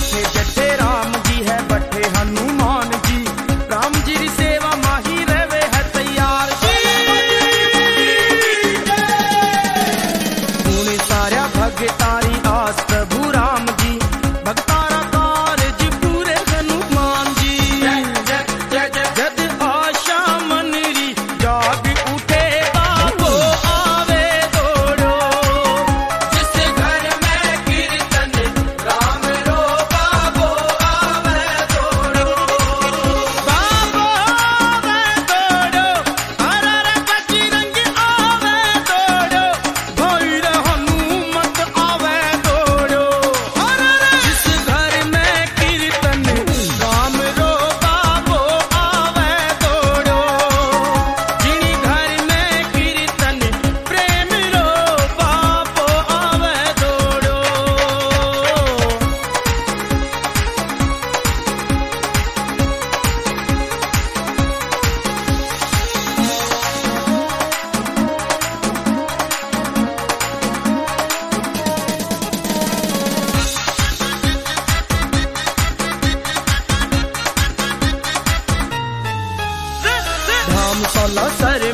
बैठे जठे राम जी है बैठे हनुमान जी, राम जी की सेवा माही रहे है तैयार। पुणे सारा भगतारी आस प्रभु राम जी, भक्तारा कारज पूरे हनुमान जी। जद आशा मनरी जाग उठे बाबो आवे दौड़ो, जिस घर में कीर्तन राम रो बाबो आवे दौड़ो। बाबो आवे दौड़ो, हर बजरंग आवे दौड़ो, भैर हनुमत आवे दौड़ो। जिस घर में कीर्तन राम रो बाबो आवे दौड़ो, जिनी घर में कीर्तन प्रेम रो बाबो आवे दौड़ो। धाम साला सर